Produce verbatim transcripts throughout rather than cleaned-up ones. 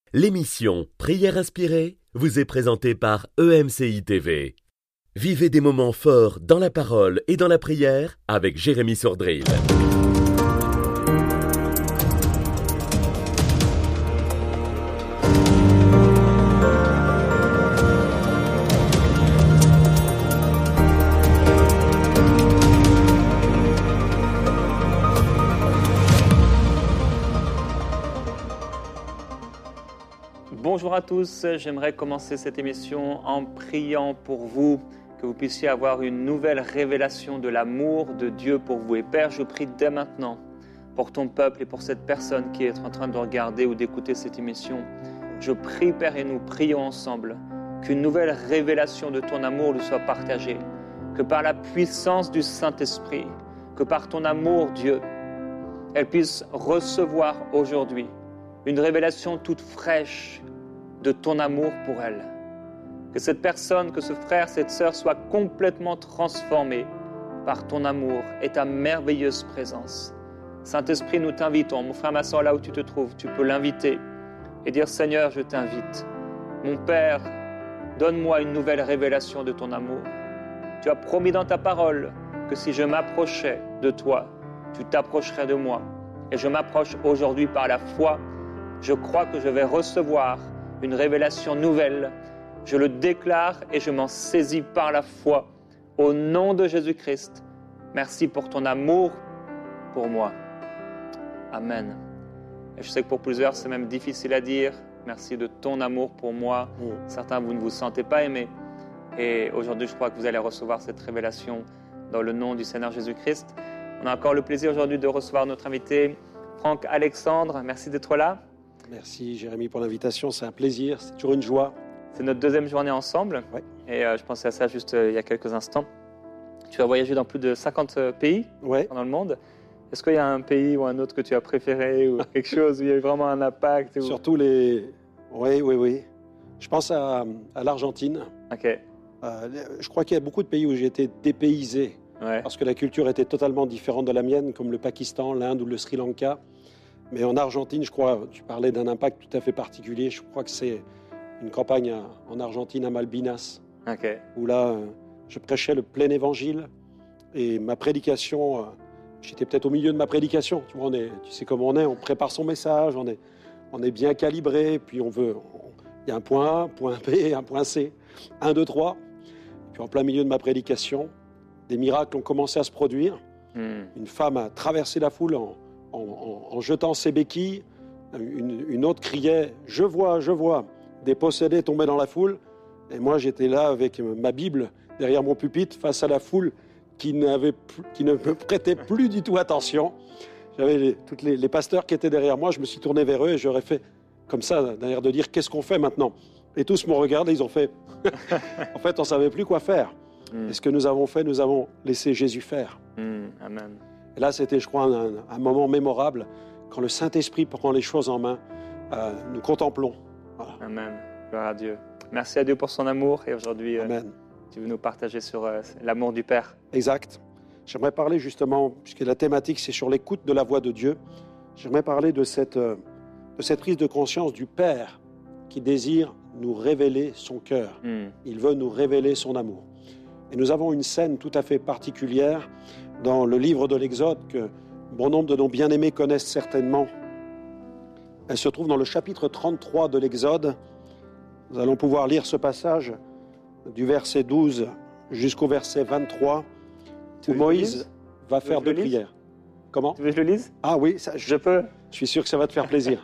L'émission Prière inspirée vous est présentée par E M C I T V. Vivez des moments forts dans la parole et dans la prière avec Jérémy Sordrill. Bonjour à tous, j'aimerais commencer cette émission en priant pour vous, que vous puissiez avoir une nouvelle révélation de l'amour de Dieu pour vous. Et Père, je prie dès maintenant pour ton peuple et pour cette personne qui est en train de regarder ou d'écouter cette émission. Je prie, Père, et nous prions ensemble, qu'une nouvelle révélation de ton amour lui soit partagée, que par la puissance du Saint-Esprit, que par ton amour, Dieu, elle puisse recevoir aujourd'hui une révélation toute fraîche de ton amour pour elle. Que cette personne, que ce frère, cette sœur soit complètement transformée par ton amour et ta merveilleuse présence. Saint-Esprit, nous t'invitons. Mon frère, ma sœur, là où tu te trouves, tu peux l'inviter et dire « Seigneur, je t'invite. Mon Père, donne-moi une nouvelle révélation de ton amour. Tu as promis dans ta parole que si je m'approchais de toi, tu t'approcherais de moi. Et je m'approche aujourd'hui par la foi. Je crois que je vais recevoir une révélation nouvelle. Je le déclare et je m'en saisis par la foi. Au nom de Jésus-Christ, merci pour ton amour pour moi. Amen. Et je sais que pour plusieurs, c'est même difficile à dire. Merci de ton amour pour moi. Mm. Certains, vous ne vous sentez pas aimés. Et aujourd'hui, je crois que vous allez recevoir cette révélation dans le nom du Seigneur Jésus-Christ. On a encore le plaisir aujourd'hui de recevoir notre invité, Franck Alexandre. Merci d'être là. Merci Jérémy pour l'invitation, c'est un plaisir, c'est toujours une joie. C'est notre deuxième journée ensemble, ouais. et euh, je pensais à ça juste euh, il y a quelques instants. Tu as voyagé dans plus de cinquante pays ouais. dans le monde. Est-ce qu'il y a un pays ou un autre que tu as préféré ou quelque chose où il y a eu vraiment un impact ou... Surtout les... Oui, oui, oui. Je pense à, à l'Argentine. Ok. Euh, je crois qu'il y a beaucoup de pays où j'ai été dépaysé, ouais. parce que la culture était totalement différente de la mienne, comme le Pakistan, l'Inde ou le Sri Lanka. Mais en Argentine, je crois, tu parlais d'un impact tout à fait particulier. Je crois que c'est une campagne en Argentine à Malvinas, okay. où là, je prêchais le plein évangile. Et ma prédication, j'étais peut-être au milieu de ma prédication. Tu vois, on est, tu sais comment on est, on prépare son message, on est, on est bien calibré, puis on veut... Il y a un point A, un point B, un point C, un, deux, trois. Puis en plein milieu de ma prédication, des miracles ont commencé à se produire. Mm. Une femme a traversé la foule en... En, en, en jetant ses béquilles, une, une autre criait « Je vois, je vois !» Des possédés tombaient dans la foule. Et moi, j'étais là avec ma Bible derrière mon pupitre face à la foule qui, n'avait, qui ne me prêtait plus du tout attention. J'avais les, tous les, les pasteurs qui étaient derrière moi. Je me suis tourné vers eux et j'aurais fait comme ça, d'un air de dire « Qu'est-ce qu'on fait maintenant ?» Et tous m'ont regardé, ils ont fait « En fait, on ne savait plus quoi faire. Mm. » Et ce que nous avons fait, nous avons laissé Jésus faire. Mm. Amen. Et là, c'était, je crois, un, un moment mémorable quand le Saint-Esprit prend les choses en main. Euh, nous contemplons. Voilà. Amen. Gloire à Dieu. Merci à Dieu pour son amour. Et aujourd'hui, euh, tu veux nous partager sur euh, l'amour du Père. Exact. J'aimerais parler justement, puisque la thématique, c'est sur l'écoute de la voix de Dieu. J'aimerais parler de cette, euh, de cette prise de conscience du Père qui désire nous révéler son cœur. Mm. Il veut nous révéler son amour. Et nous avons une scène tout à fait particulière dans le livre de l'Exode que bon nombre de nos bien-aimés connaissent certainement. Elle se trouve dans le chapitre trente-trois de l'Exode. Nous allons pouvoir lire ce passage du verset douze jusqu'au verset vingt-trois où Moïse va faire deux prières. Comment ? Tu veux que je le lise ? Ah oui, ça, je, je peux. Je suis sûr que ça va te faire plaisir.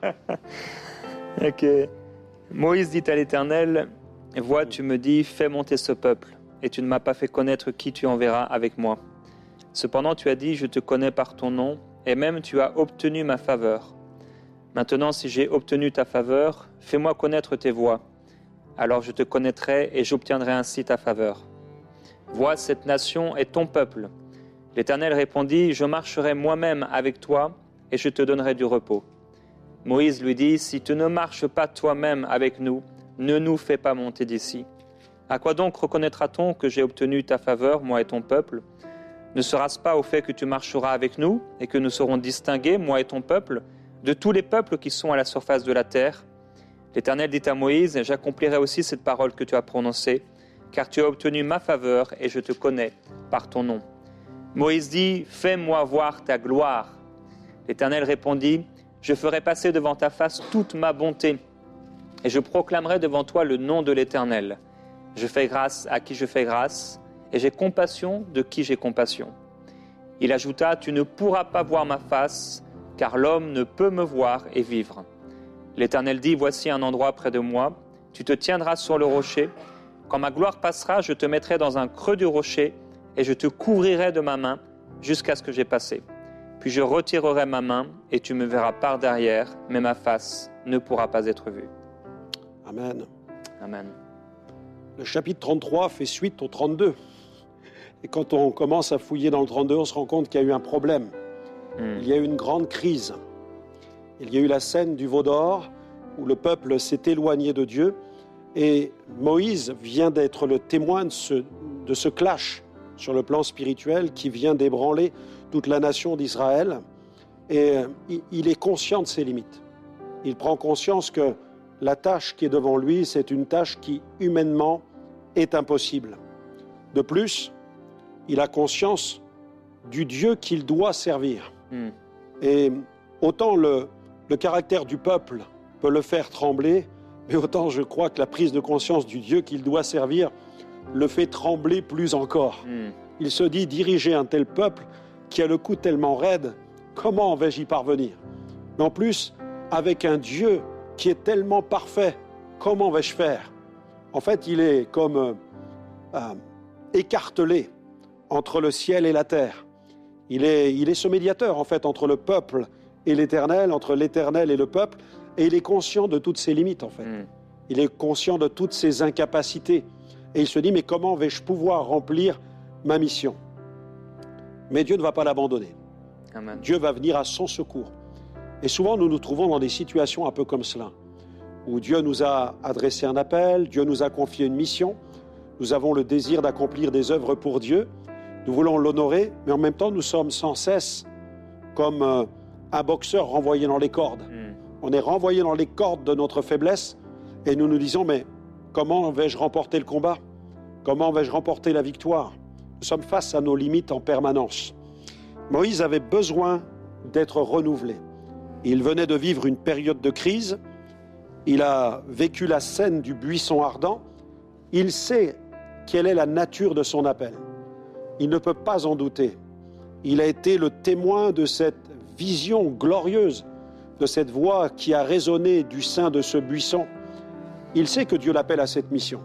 Ok. Moïse dit à l'Éternel, « Vois, tu me dis, fais monter ce peuple, et tu ne m'as pas fait connaître qui tu enverras avec moi. Cependant, tu as dit, je te connais par ton nom, et même tu as obtenu ma faveur. Maintenant, si j'ai obtenu ta faveur, fais-moi connaître tes voies. Alors je te connaîtrai et j'obtiendrai ainsi ta faveur. Vois, cette nation est ton peuple. » L'Éternel répondit, « Je marcherai moi-même avec toi, et je te donnerai du repos. » Moïse lui dit, « Si tu ne marches pas toi-même avec nous, ne nous fais pas monter d'ici. À quoi donc reconnaîtra-t-on que j'ai obtenu ta faveur, moi et ton peuple ? Ne sera-ce pas au fait que tu marcheras avec nous et que nous serons distingués, moi et ton peuple, de tous les peuples qui sont à la surface de la terre ? L'Éternel dit à Moïse, « J'accomplirai aussi cette parole que tu as prononcée, car tu as obtenu ma faveur et je te connais par ton nom. » Moïse dit, « Fais-moi voir ta gloire. » L'Éternel répondit, « Je ferai passer devant ta face toute ma bonté, et je proclamerai devant toi le nom de l'Éternel. Je fais grâce à qui je fais grâce, et j'ai compassion de qui j'ai compassion. » Il ajouta, « Tu ne pourras pas voir ma face, car l'homme ne peut me voir et vivre. » L'Éternel dit, « Voici un endroit près de moi, tu te tiendras sur le rocher. Quand ma gloire passera, je te mettrai dans un creux du rocher, et je te couvrirai de ma main jusqu'à ce que j'ai passé. Puis je retirerai ma main, et tu me verras par derrière, mais ma face ne pourra pas être vue. » Amen. Amen. Le chapitre trente-trois fait suite au trente-deux. Et quand on commence à fouiller dans le trente-deux, on se rend compte qu'il y a eu un problème. Mm. Il y a eu une grande crise. Il y a eu la scène du veau d'or, où le peuple s'est éloigné de Dieu. Et Moïse vient d'être le témoin de ce, de ce clash sur le plan spirituel qui vient d'ébranler toute la nation d'Israël. Et il est conscient de ses limites. Il prend conscience que la tâche qui est devant lui, c'est une tâche qui, humainement, est impossible. De plus, il a conscience du Dieu qu'il doit servir. Mm. Et autant le, le caractère du peuple peut le faire trembler, mais autant je crois que la prise de conscience du Dieu qu'il doit servir le fait trembler plus encore. Mm. Il se dit, diriger un tel peuple qui a le cou tellement raide, comment vais-je y parvenir? Mais en plus, avec un Dieu qui est tellement parfait, comment vais-je faire? En fait, il est comme euh, euh, écartelé entre le ciel et la terre. Il est, il est ce médiateur, en fait, entre le peuple et l'Éternel, entre l'Éternel et le peuple, et il est conscient de toutes ses limites, en fait. Mm. Il est conscient de toutes ses incapacités. Et il se dit, mais comment vais-je pouvoir remplir ma mission? Mais Dieu ne va pas l'abandonner. Amen. Dieu va venir à son secours. Et souvent, nous nous trouvons dans des situations un peu comme cela, où Dieu nous a adressé un appel, Dieu nous a confié une mission, nous avons le désir d'accomplir des œuvres pour Dieu, nous voulons l'honorer, mais en même temps, nous sommes sans cesse comme euh, un boxeur renvoyé dans les cordes. Mm. On est renvoyé dans les cordes de notre faiblesse, et nous nous disons, mais comment vais-je remporter le combat? Comment vais-je remporter la victoire? Nous sommes face à nos limites en permanence. Moïse avait besoin d'être renouvelé. Il venait de vivre une période de crise. Il a vécu la scène du buisson ardent. Il sait quelle est la nature de son appel. Il ne peut pas en douter. Il a été le témoin de cette vision glorieuse, de cette voix qui a résonné du sein de ce buisson. Il sait que Dieu l'appelle à cette mission.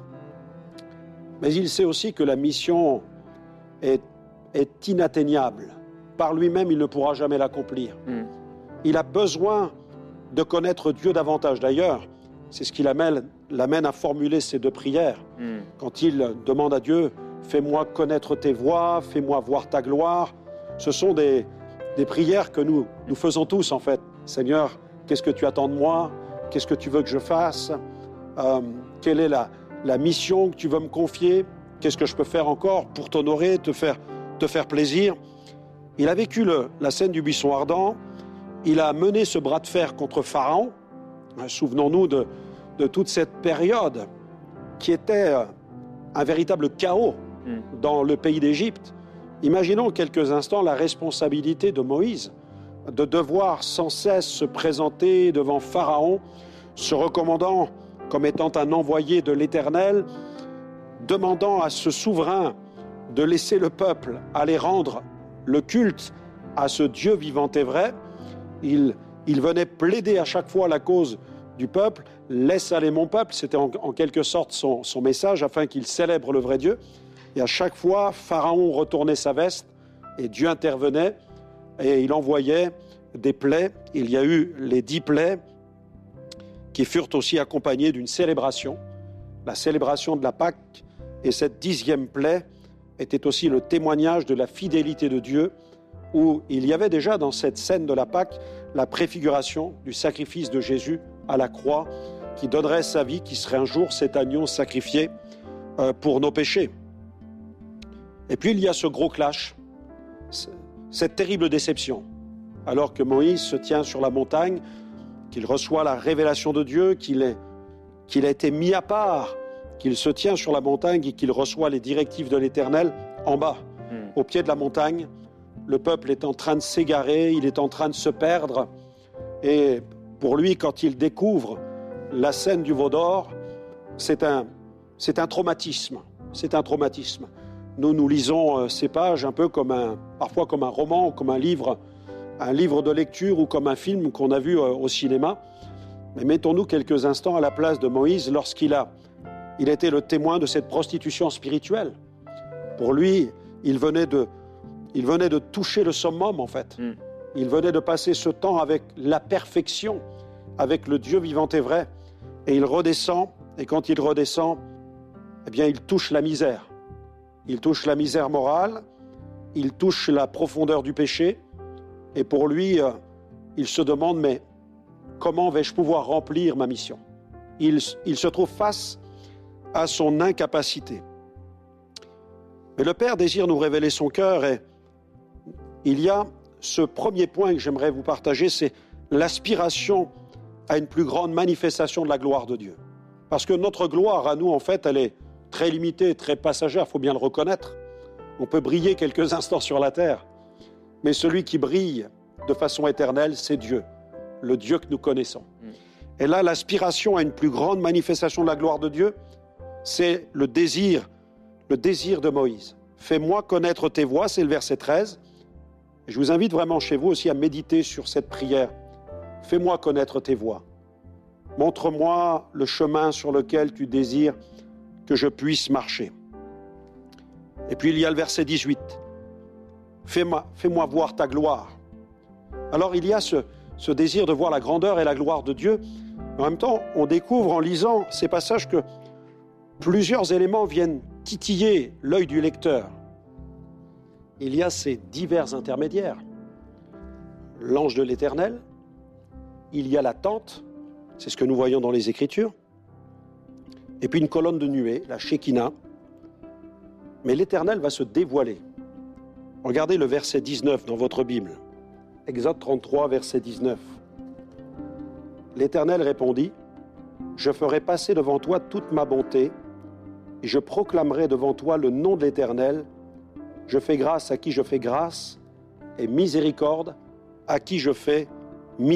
Mais il sait aussi que la mission est, est inatteignable. Par lui-même, il ne pourra jamais l'accomplir. Mm. Il a besoin de connaître Dieu davantage. D'ailleurs, c'est ce qui l'amène, l'amène à formuler ces deux prières. Mm. Quand il demande à Dieu, « Fais-moi connaître tes voies, fais-moi voir ta gloire », ce sont des, des prières que nous, nous faisons tous, en fait. « Seigneur, qu'est-ce que tu attends de moi? Qu'est-ce que tu veux que je fasse? euh, Quelle est la, la mission que tu veux me confier? Qu'est-ce que je peux faire encore pour t'honorer, te faire, te faire plaisir ?» Il a vécu le, la scène du buisson ardent. Il a mené ce bras de fer contre Pharaon. Souvenons-nous de, de toute cette période qui était un véritable chaos mm. dans le pays d'Égypte. Imaginons quelques instants la responsabilité de Moïse de devoir sans cesse se présenter devant Pharaon, se recommandant comme étant un envoyé de l'Éternel, demandant à ce souverain de laisser le peuple aller rendre le culte à ce Dieu vivant et vrai. Il, il venait plaider à chaque fois la cause du peuple. « Laisse aller mon peuple », c'était en, en quelque sorte son, son message afin qu'il célèbre le vrai Dieu. Et à chaque fois, Pharaon retournait sa veste et Dieu intervenait et il envoyait des plaies. Il y a eu les dix plaies qui furent aussi accompagnées d'une célébration, la célébration de la Pâque. Et cette dixième plaie était aussi le témoignage de la fidélité de Dieu, où il y avait déjà dans cette scène de la Pâque la préfiguration du sacrifice de Jésus à la croix, qui donnerait sa vie, qui serait un jour cet agneau sacrifié euh, pour nos péchés. Et puis il y a ce gros clash, cette terrible déception, alors que Moïse se tient sur la montagne, qu'il reçoit la révélation de Dieu, qu'il est, qu'il a été mis à part, qu'il se tient sur la montagne et qu'il reçoit les directives de l'Éternel en bas, mm. au pied de la montagne. Le peuple est en train de s'égarer, il est en train de se perdre. Et pour lui, quand il découvre la scène du veau d'or, c'est un, c'est un traumatisme. C'est un traumatisme. Nous, nous lisons ces pages un peu comme un, parfois comme un roman, comme un livre, un livre de lecture ou comme un film qu'on a vu au cinéma. Mais mettons-nous quelques instants à la place de Moïse lorsqu'il a, il a été le témoin de cette prostitution spirituelle. Pour lui, il venait de, il venait de toucher le summum, en fait. Mm. Il venait de passer ce temps avec la perfection, avec le Dieu vivant et vrai. Et il redescend, et quand il redescend, eh bien, il touche la misère. Il touche la misère morale, il touche la profondeur du péché. Et pour lui, euh, il se demande, mais comment vais-je pouvoir remplir ma mission ? il, il se trouve face à son incapacité. Mais le Père désire nous révéler son cœur et il y a ce premier point que j'aimerais vous partager, c'est l'aspiration à une plus grande manifestation de la gloire de Dieu. Parce que notre gloire à nous, en fait, elle est très limitée, très passagère, il faut bien le reconnaître. On peut briller quelques instants sur la terre, mais celui qui brille de façon éternelle, c'est Dieu, le Dieu que nous connaissons. Et là, l'aspiration à une plus grande manifestation de la gloire de Dieu, c'est le désir, le désir de Moïse. Fais-moi connaître tes voies, c'est le verset treize. Et je vous invite vraiment chez vous aussi à méditer sur cette prière. Fais-moi connaître tes voies. Montre-moi le chemin sur lequel tu désires que je puisse marcher. Et puis il y a le verset dix-huit. Fais-moi, fais-moi voir ta gloire. Alors il y a ce, ce désir de voir la grandeur et la gloire de Dieu. En même temps, on découvre en lisant ces passages que plusieurs éléments viennent titiller l'œil du lecteur. Il y a ces divers intermédiaires. L'ange de l'Éternel, il y a la tente, c'est ce que nous voyons dans les Écritures, et puis une colonne de nuée, la Shekinah. Mais l'Éternel va se dévoiler. Regardez le verset dix-neuf dans votre Bible. Exode trente-trois, verset dix-neuf. L'Éternel répondit, « Je ferai passer devant toi toute ma bonté, et je proclamerai devant toi le nom de l'Éternel. Je fais grâce à qui je fais grâce, et miséricorde à qui je fais miséricorde. »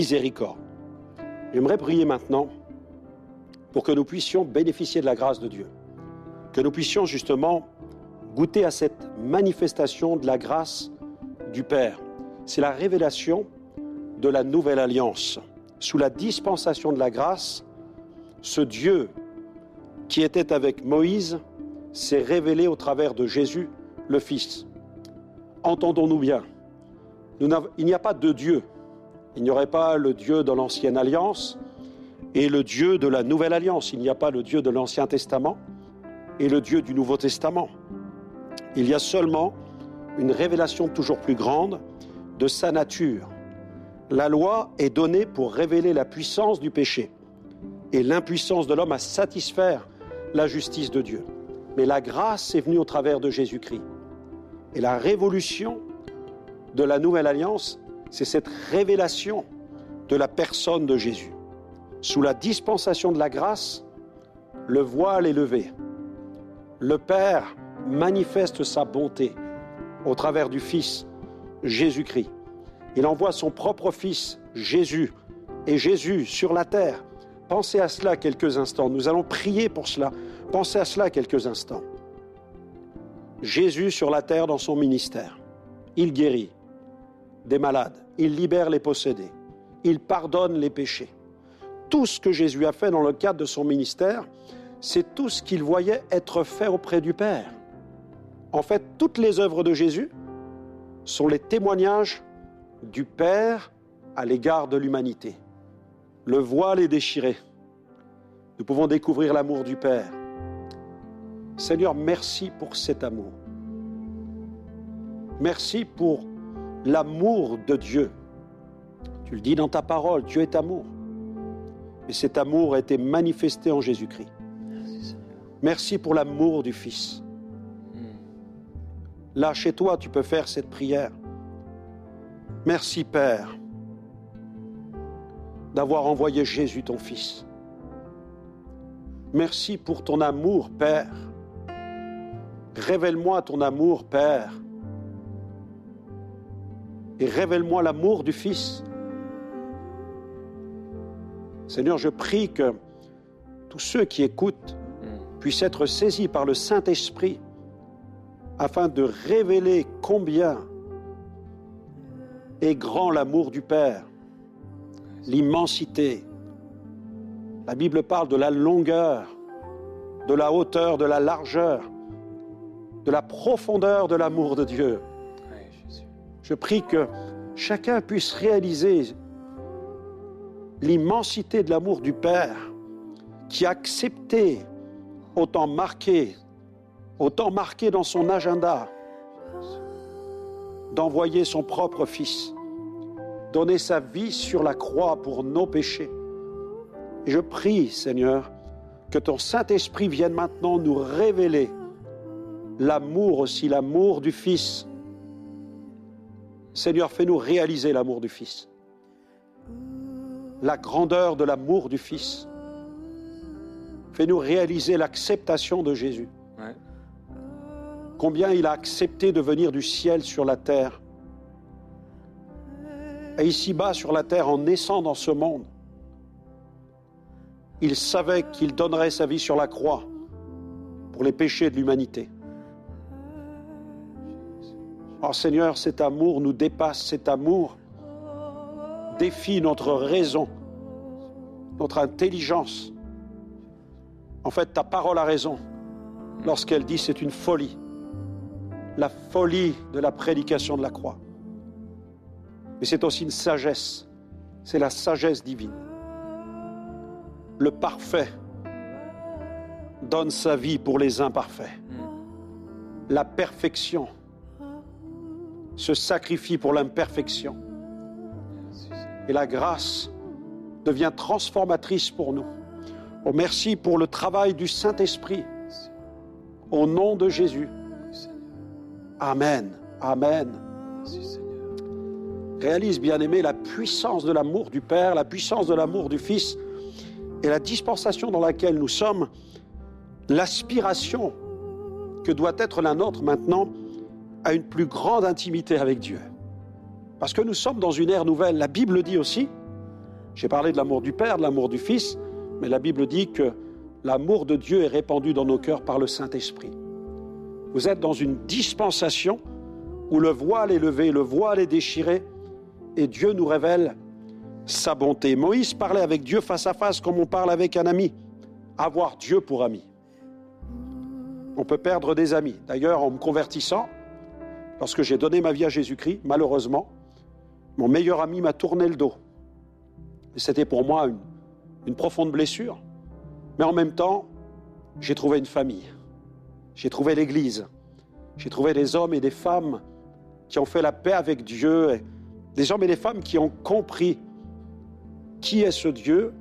J'aimerais prier maintenant pour que nous puissions bénéficier de la grâce de Dieu, que nous puissions justement goûter à cette manifestation de la grâce du Père. C'est la révélation de la nouvelle alliance. Sous la dispensation de la grâce, ce Dieu qui était avec Moïse s'est révélé au travers de Jésus, le Fils. Entendons-nous bien, nous il n'y a pas deux dieux. Il n'y aurait pas le Dieu de l'Ancienne Alliance et le Dieu de la Nouvelle Alliance. Il n'y a pas le Dieu de l'Ancien Testament et le Dieu du Nouveau Testament. Il y a seulement une révélation toujours plus grande de sa nature. La loi est donnée pour révéler la puissance du péché et l'impuissance de l'homme à satisfaire la justice de Dieu. Mais la grâce est venue au travers de Jésus-Christ. Et la révolution de la Nouvelle Alliance, c'est cette révélation de la personne de Jésus. Sous la dispensation de la grâce, le voile est levé. Le Père manifeste sa bonté au travers du Fils, Jésus-Christ. Il envoie son propre Fils, Jésus, et Jésus sur la terre. Pensez à cela quelques instants. Nous allons prier pour cela. Pensez à cela quelques instants. Jésus sur la terre dans son ministère. Il guérit des malades. Il libère les possédés. Il pardonne les péchés. Tout ce que Jésus a fait dans le cadre de son ministère, c'est tout ce qu'il voyait être fait auprès du Père. En fait, toutes les œuvres de Jésus sont les témoignages du Père à l'égard de l'humanité. Le voile est déchiré. Nous pouvons découvrir l'amour du Père. Seigneur, merci pour cet amour. Merci pour l'amour de Dieu. Tu le dis dans ta parole, Dieu est amour. Et cet amour a été manifesté en Jésus-Christ. Merci, Seigneur. Merci pour l'amour du Fils. Là, chez toi, tu peux faire cette prière. Merci, Père, d'avoir envoyé Jésus, ton Fils. Merci pour ton amour, Père. Révèle-moi ton amour, Père. Et révèle-moi l'amour du Fils. Seigneur, je prie que tous ceux qui écoutent puissent être saisis par le Saint-Esprit afin de révéler combien est grand l'amour du Père, l'immensité. La Bible parle de la longueur, de la hauteur, de la largeur, de la profondeur de l'amour de Dieu. Je prie que chacun puisse réaliser l'immensité de l'amour du Père qui a accepté, autant marqué, autant marqué dans son agenda, d'envoyer son propre Fils, donner sa vie sur la croix pour nos péchés. Et je prie, Seigneur, que ton Saint-Esprit vienne maintenant nous révéler l'amour aussi, l'amour du Fils. Seigneur, fais-nous réaliser l'amour du Fils, la grandeur de l'amour du Fils. Fais-nous réaliser l'acceptation de Jésus. Ouais. Combien il a accepté de venir du ciel sur la terre. Et ici-bas sur la terre, en naissant dans ce monde, il savait qu'il donnerait sa vie sur la croix pour les péchés de l'humanité. Oh Seigneur, cet amour nous dépasse, cet amour défie notre raison, notre intelligence. En fait, ta parole a raison lorsqu'elle dit c'est une folie, la folie de la prédication de la croix. Mais c'est aussi une sagesse, c'est la sagesse divine. Le parfait donne sa vie pour les imparfaits. La perfection se sacrifie pour l'imperfection. Et la grâce devient transformatrice pour nous. Oh, merci pour le travail du Saint-Esprit. Au nom de Jésus. Amen. Amen. Réalise, bien-aimé, la puissance de l'amour du Père, la puissance de l'amour du Fils et la dispensation dans laquelle nous sommes, l'aspiration que doit être la nôtre maintenant à une plus grande intimité avec Dieu. Parce que nous sommes dans une ère nouvelle. La Bible dit aussi, j'ai parlé de l'amour du Père, de l'amour du Fils, mais la Bible dit que l'amour de Dieu est répandu dans nos cœurs par le Saint-Esprit. Vous êtes dans une dispensation où le voile est levé, le voile est déchiré, et Dieu nous révèle sa bonté. Moïse parlait avec Dieu face à face comme on parle avec un ami. Avoir Dieu pour ami. On peut perdre des amis. D'ailleurs, en me convertissant, lorsque j'ai donné ma vie à Jésus-Christ, malheureusement, mon meilleur ami m'a tourné le dos. Et c'était pour moi une, une profonde blessure. Mais en même temps, j'ai trouvé une famille. J'ai trouvé l'Église. J'ai trouvé des hommes et des femmes qui ont fait la paix avec Dieu. Et des hommes et des femmes qui ont compris qui est ce Dieu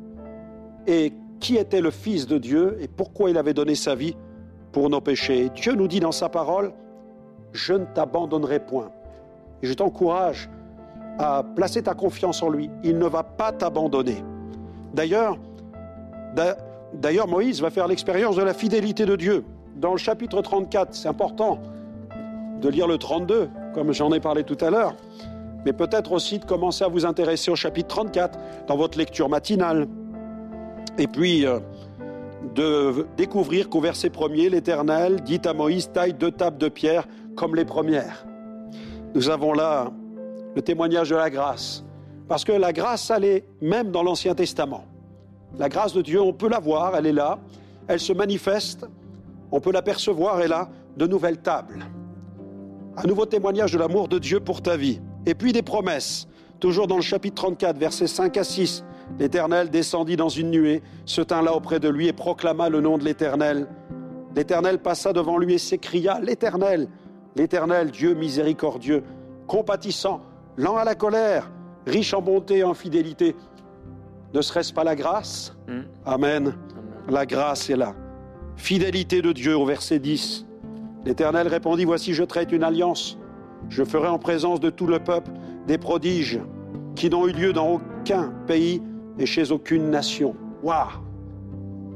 et qui était le Fils de Dieu et pourquoi il avait donné sa vie pour nos péchés. Et Dieu nous dit dans sa parole, « Je ne t'abandonnerai point ». Et je t'encourage à placer ta confiance en lui. Il ne va pas t'abandonner. D'ailleurs, d'ailleurs, Moïse va faire l'expérience de la fidélité de Dieu. Dans le chapitre trente-quatre, c'est important de lire le trente-deux, comme j'en ai parlé tout à l'heure, mais peut-être aussi de commencer à vous intéresser au chapitre trente-quatre dans votre lecture matinale. Et puis, euh, de découvrir qu'au verset premier, l'Éternel dit à Moïse, taille deux tables de pierre comme les premières. Nous avons là le témoignage de la grâce, parce que la grâce, elle est même dans l'Ancien Testament. La grâce de Dieu, on peut la voir, elle est là, elle se manifeste, on peut l'apercevoir, elle a de nouvelles tables. Un nouveau témoignage de l'amour de Dieu pour ta vie. Et puis des promesses, toujours dans le chapitre trente-quatre, versets cinq à six. L'Éternel descendit dans une nuée, se tint là auprès de lui et proclama le nom de l'Éternel. L'Éternel passa devant lui et s'écria, l'Éternel, l'Éternel, Dieu miséricordieux, compatissant, lent à la colère, riche en bonté et en fidélité. Ne serait-ce pas la grâce ? mmh. Amen. Amen. La grâce est là. Fidélité de Dieu au verset dix. L'Éternel répondit, voici je traite une alliance. Je ferai en présence de tout le peuple des prodiges qui n'ont eu lieu dans aucun pays et chez aucune nation. Waouh!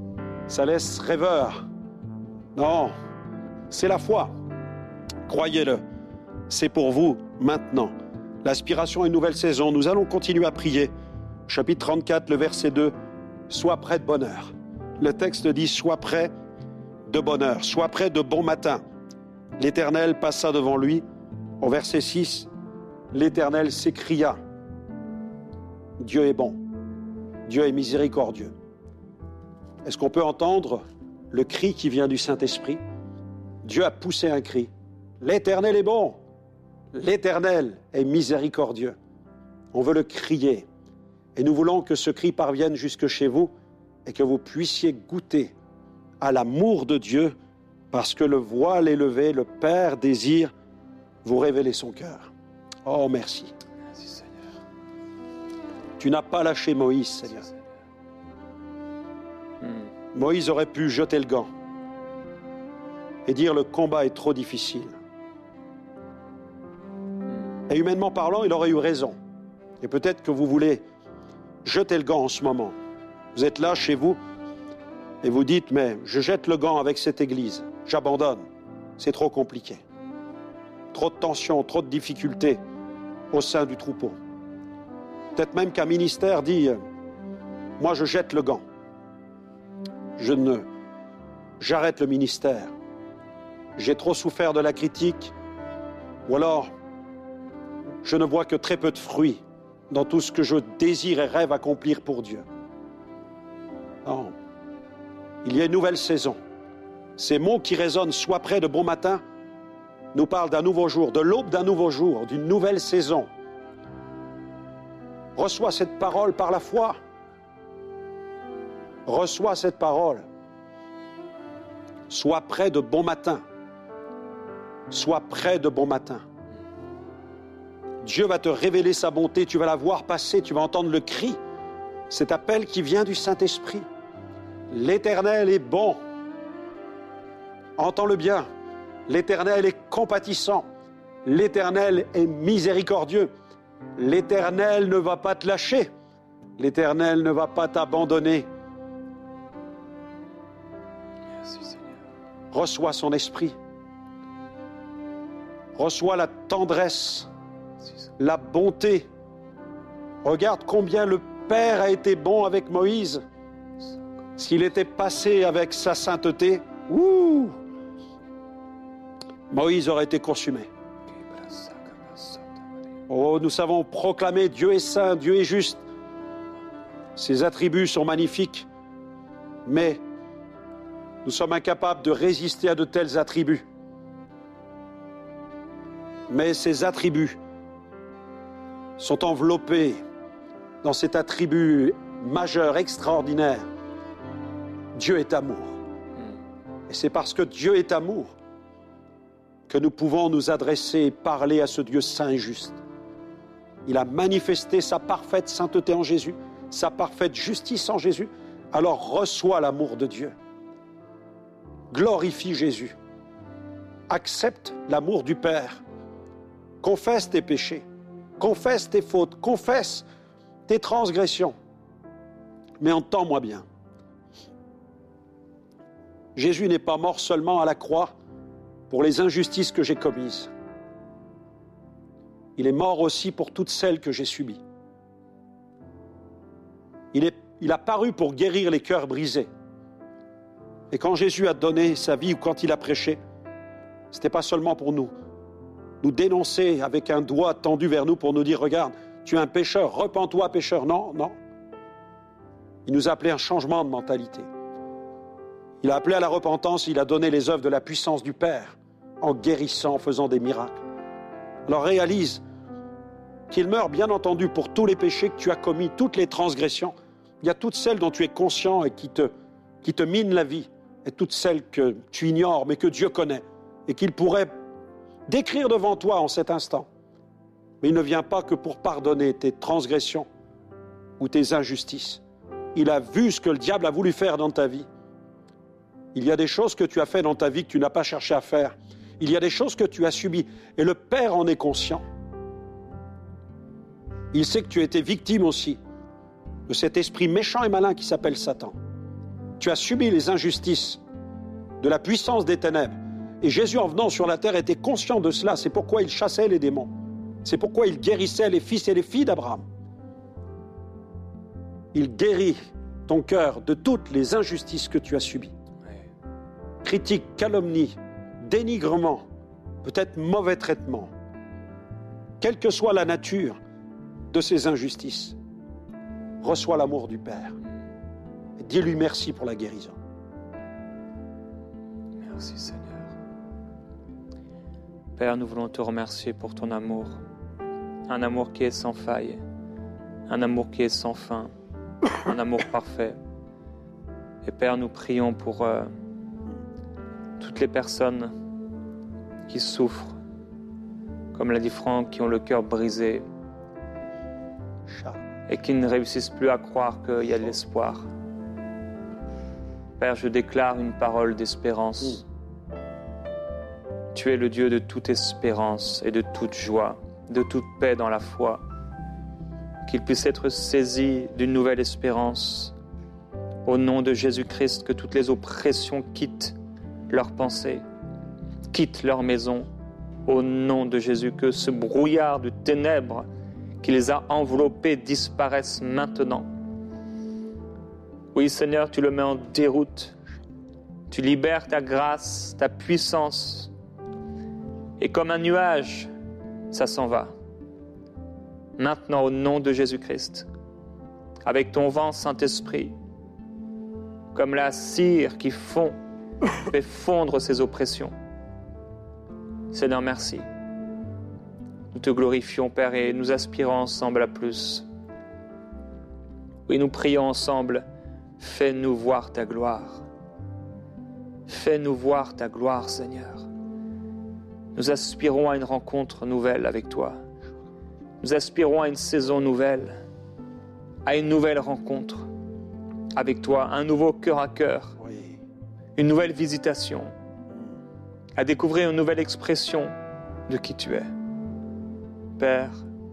ça laisse rêveur. Non, c'est la foi. Croyez-le, c'est pour vous maintenant. L'aspiration à une nouvelle saison, nous allons continuer à prier. Chapitre trente-quatre, le verset deux, « Sois prêt de bonne heure ». Le texte dit « Sois prêt de bonne heure, sois prêt de bon matin ». L'Éternel passa devant lui. Au verset six, l'Éternel s'écria « Dieu est bon, Dieu est miséricordieux ». Est-ce qu'on peut entendre le cri qui vient du Saint-Esprit? Dieu a poussé un cri. L'Éternel est bon, l'Éternel est miséricordieux. On veut le crier. Et nous voulons que ce cri parvienne jusque chez vous et que vous puissiez goûter à l'amour de Dieu parce que le voile est levé, le Père désire vous révéler son cœur. Oh, merci. Merci Seigneur. Tu n'as pas lâché Moïse, Seigneur. Hmm. Moïse aurait pu jeter le gant et dire le combat est trop difficile. Et humainement parlant, il aurait eu raison. Et peut-être que vous voulez jeter le gant en ce moment. Vous êtes là chez vous et vous dites, mais je jette le gant avec cette église, j'abandonne, c'est trop compliqué. Trop de tensions, trop de difficultés au sein du troupeau. Peut-être même qu'un ministère dit, moi je jette le gant. Je ne, j'arrête le ministère. J'ai trop souffert de la critique, ou alors je ne vois que très peu de fruits dans tout ce que je désire et rêve accomplir pour Dieu. Non, il y a une nouvelle saison. Ces mots qui résonnent, sois prêt de bon matin, nous parlent d'un nouveau jour, de l'aube d'un nouveau jour, d'une nouvelle saison. Reçois cette parole par la foi. Reçois cette parole. Sois prêt de bon matin. Sois prêt de bon matin. Dieu va te révéler sa bonté, tu vas la voir passer, tu vas entendre le cri, cet appel qui vient du Saint-Esprit. L'Éternel est bon. Entends-le bien. L'Éternel est compatissant. L'Éternel est miséricordieux. L'Éternel ne va pas te lâcher. L'Éternel ne va pas t'abandonner. Merci Seigneur. Reçois son esprit. Reçois la tendresse, la bonté. Regarde combien le Père a été bon avec Moïse. S'il était passé avec sa sainteté, ouh, Moïse aurait été consumé. Oh, nous savons proclamer Dieu est saint, Dieu est juste. Ses attributs sont magnifiques, mais nous sommes incapables de résister à de tels attributs. Mais ces attributs sont enveloppés dans cet attribut majeur, extraordinaire. Dieu est amour. Et c'est parce que Dieu est amour que nous pouvons nous adresser et parler à ce Dieu saint et juste. Il a manifesté sa parfaite sainteté en Jésus, sa parfaite justice en Jésus. Alors reçois l'amour de Dieu. Glorifie Jésus. Accepte l'amour du Père. Confesse tes péchés. Confesse tes fautes. Confesse tes transgressions. Mais entends-moi bien. Jésus n'est pas mort seulement à la croix pour les injustices que j'ai commises. Il est mort aussi pour toutes celles que j'ai subies. Il, est, il a paru pour guérir les cœurs brisés. Et quand Jésus a donné sa vie ou quand il a prêché, ce n'était pas seulement pour nous, nous dénoncer avec un doigt tendu vers nous pour nous dire « Regarde, tu es un pécheur, repens-toi pécheur ». Non, non. Il nous a appelé à un changement de mentalité. Il a appelé à la repentance, il a donné les œuvres de la puissance du Père en guérissant, en faisant des miracles. Alors réalise qu'il meurt bien entendu pour tous les péchés que tu as commis, toutes les transgressions. Il y a toutes celles dont tu es conscient et qui te, qui te minent la vie, et toutes celles que tu ignores mais que Dieu connaît et qu'il pourrait décrire devant toi en cet instant. Mais il ne vient pas que pour pardonner tes transgressions ou tes injustices. Il a vu ce que le diable a voulu faire dans ta vie. Il y a des choses que tu as fait dans ta vie que tu n'as pas cherché à faire. Il y a des choses que tu as subies et le Père en est conscient. Il sait que tu as été victime aussi de cet esprit méchant et malin qui s'appelle Satan. Tu as subi les injustices de la puissance des ténèbres. Et Jésus, en venant sur la terre, était conscient de cela. C'est pourquoi il chassait les démons. C'est pourquoi il guérissait les fils et les filles d'Abraham. Il guérit ton cœur de toutes les injustices que tu as subies. Critique, calomnie, dénigrement, peut-être mauvais traitement. Quelle que soit la nature de ces injustices, reçois l'amour du Père. Et dis-lui merci pour la guérison. Merci Seigneur. Père, nous voulons te remercier pour ton amour. Un amour qui est sans faille. Un amour qui est sans fin. Un amour parfait. Et Père, nous prions pour euh, toutes les personnes qui souffrent, comme l'a dit Franck, qui ont le cœur brisé et qui ne réussissent plus à croire qu'il y a de l'espoir. Père, je déclare une parole d'espérance. Tu es le Dieu de toute espérance et de toute joie, de toute paix dans la foi. Qu'ils puissent être saisis d'une nouvelle espérance. Au nom de Jésus-Christ, que toutes les oppressions quittent leurs pensées, quittent leur maison. Au nom de Jésus, que ce brouillard de ténèbres qui les a enveloppés disparaisse maintenant. Oui, Seigneur, tu le mets en déroute. Tu libères ta grâce, ta puissance. Et comme un nuage, ça s'en va. Maintenant, au nom de Jésus-Christ, avec ton vent, Saint-Esprit, comme la cire qui fond, fait fondre ses oppressions. Seigneur, merci. Nous te glorifions, Père, et nous aspirons ensemble à plus. Oui, nous prions ensemble, fais-nous voir ta gloire. Fais-nous voir ta gloire, Seigneur. Nous aspirons à une rencontre nouvelle avec toi. Nous aspirons à une saison nouvelle, à une nouvelle rencontre avec toi, un nouveau cœur à cœur, oui. Une nouvelle visitation, à découvrir une nouvelle expression de qui tu es. Père,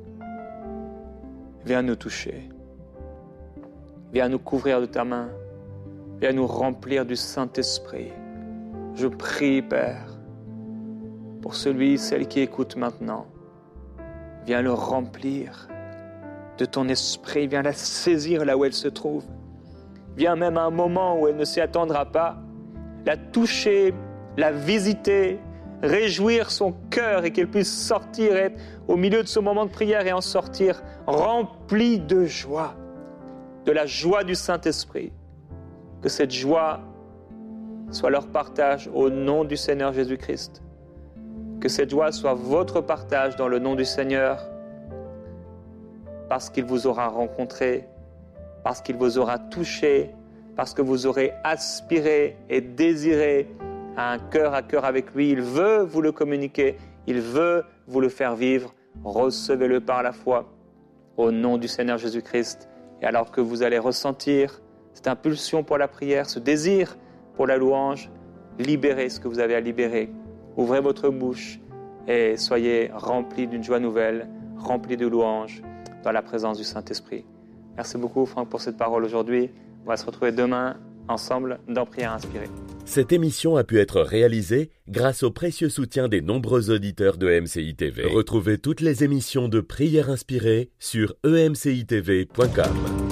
viens nous toucher, viens nous couvrir de ta main, viens nous remplir du Saint-Esprit. Je prie, Père, pour celui, celle qui écoute maintenant, viens le remplir de ton esprit, viens la saisir là où elle se trouve. Viens même à un moment où elle ne s'y attendra pas, la toucher, la visiter, réjouir son cœur et qu'elle puisse sortir, être au milieu de ce moment de prière et en sortir remplie de joie, de la joie du Saint-Esprit. Que cette joie soit leur partage au nom du Seigneur Jésus-Christ. Que cette joie soit votre partage dans le nom du Seigneur, parce qu'il vous aura rencontré, parce qu'il vous aura touché, parce que vous aurez aspiré et désiré à un cœur à cœur avec lui. Il veut vous le communiquer, il veut vous le faire vivre. Recevez-le par la foi au nom du Seigneur Jésus-Christ. Et alors que vous allez ressentir cette impulsion pour la prière, ce désir pour la louange, libérez ce que vous avez à libérer. Ouvrez votre bouche et soyez remplis d'une joie nouvelle, remplis de louanges dans la présence du Saint-Esprit. Merci beaucoup, Franck, pour cette parole aujourd'hui. On va se retrouver demain ensemble dans Prière Inspirée. Cette émission a pu être réalisée grâce au précieux soutien des nombreux auditeurs de E M C I T V. Retrouvez toutes les émissions de Prière Inspirée sur e m c i t v point com.